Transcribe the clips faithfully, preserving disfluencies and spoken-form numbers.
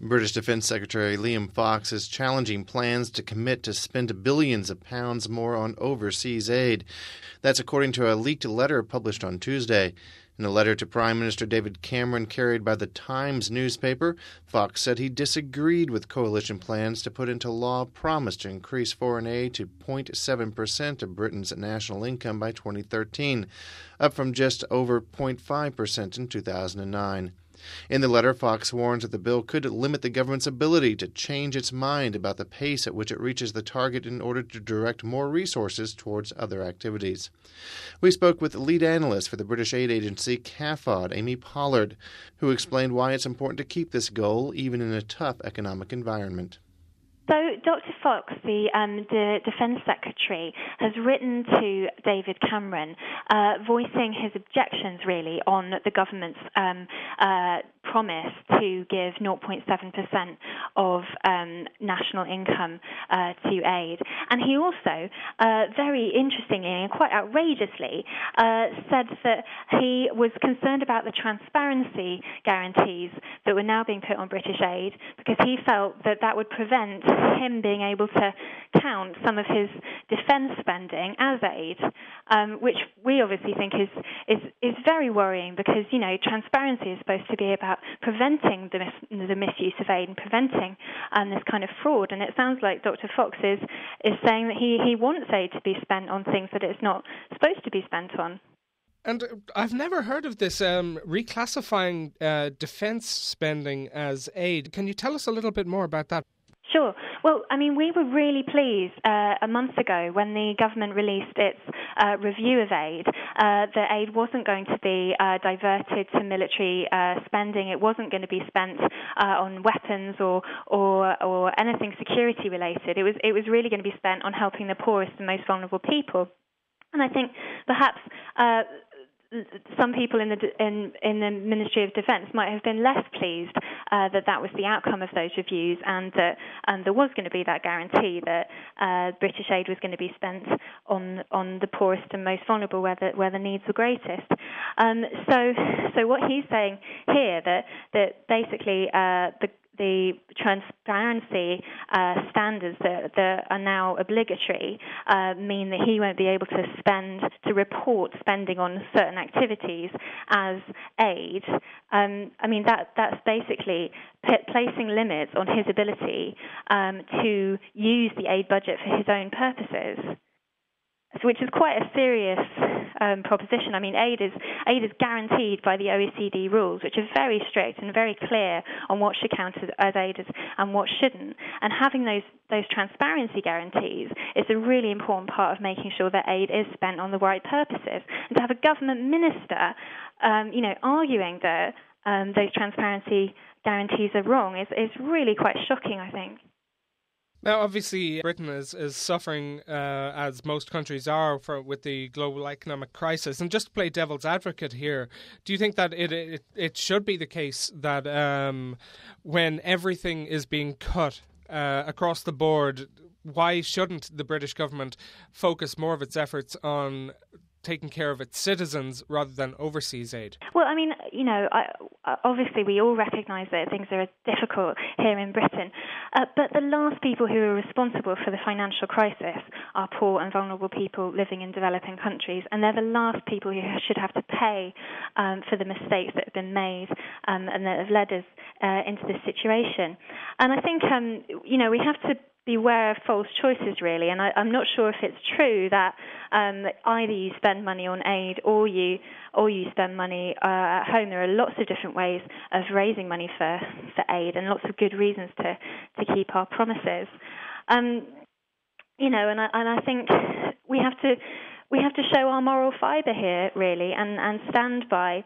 British Defence Secretary Liam Fox is challenging plans to commit to spend billions of pounds more on overseas aid. That's according to a leaked letter published on Tuesday. In a letter to Prime Minister David Cameron carried by the Times newspaper, Fox said he disagreed with coalition plans to put into law a promise to increase foreign aid to zero point seven percent of Britain's national income by twenty thirteen, up from just over zero point five percent in two thousand nine. In the letter, Fox warns that the bill could limit the government's ability to change its mind about the pace at which it reaches the target in order to direct more resources towards other activities. We spoke with lead analyst for the British aid agency C A F O D, Amy Pollard, who explained why it's important to keep this goal even in a tough economic environment. So Doctor Fox, the, um, the Defence Secretary, has written to David Cameron uh, voicing his objections, really, on the government's um, uh, promise to give zero point seven percent of um, national income uh, to aid. And he also, uh, very interestingly and quite outrageously, uh, said that he was concerned about the transparency guarantees that were now being put on British aid because he felt that that would prevent him being able to count some of his defence spending as aid, um, which we obviously think is, is is very worrying because, you know, transparency is supposed to be about preventing the, mis- the misuse of aid and preventing um, this kind of fraud. And it sounds like Doctor Fox is, is saying that he, he wants aid to be spent on things that it's not supposed to be spent on. And I've never heard of this um, reclassifying uh, defence spending as aid. Can you tell us a little bit more about that? Sure. Well, I mean, we were really pleased uh, a month ago when the government released its uh, review of aid uh, that aid wasn't going to be uh, diverted to military uh, spending. It wasn't going to be spent uh, on weapons or, or or anything security related. It was it was really going to be spent on helping the poorest and most vulnerable people. And I think perhaps Uh, some people in the in in the Ministry of Defence might have been less pleased uh, that that was the outcome of those reviews, and that and there was going to be that guarantee that uh, British aid was going to be spent on on the poorest and most vulnerable, where the where the needs were greatest. Um, so so what he's saying here that that basically uh, the the transparency uh, standards that, that are now obligatory uh, mean that he won't be able to spend, to report spending on certain activities as aid. Um, I mean, that that's basically p- placing limits on his ability um, to use the aid budget for his own purposes, which is quite a serious um, proposition. I mean, aid is aid is guaranteed by the O E C D rules, which are very strict and very clear on what should count as, as aid and what shouldn't. And having those those transparency guarantees is a really important part of making sure that aid is spent on the right purposes. And to have a government minister, um, you know, arguing that um, those transparency guarantees are wrong is is really quite shocking, I think. Now, obviously, Britain is, is suffering, uh, as most countries are, for, with the global economic crisis. And just to play devil's advocate here, do you think that it it, it should be the case that um, when everything is being cut uh, across the board, why shouldn't the British government focus more of its efforts on taking care of its citizens rather than overseas aid? Well, I mean, you know, I, obviously we all recognise that things are difficult here in Britain, uh, but the last people who are responsible for the financial crisis are poor and vulnerable people living in developing countries, and they're the last people who should have to pay um, for the mistakes that have been made um, and that have led us uh, into this situation. And I think, um, you know, we have to beware of false choices, really, and I, I'm not sure if it's true that, um, that either you spend money on aid or you or you spend money uh, at home. There are lots of different ways of raising money for, for aid, and lots of good reasons to, to keep our promises. Um, you know, and I, and I think we have to we have to show our moral fibre here, really, and, and stand by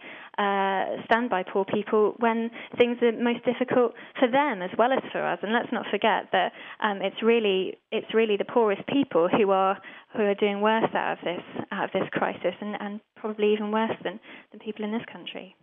uh, stand by poor people when things are most difficult for them as well as for us. And let's not forget that um, it's really it's really the poorest people who are who are doing worse out of this out of this crisis, and, and probably even worse than, than people in this country.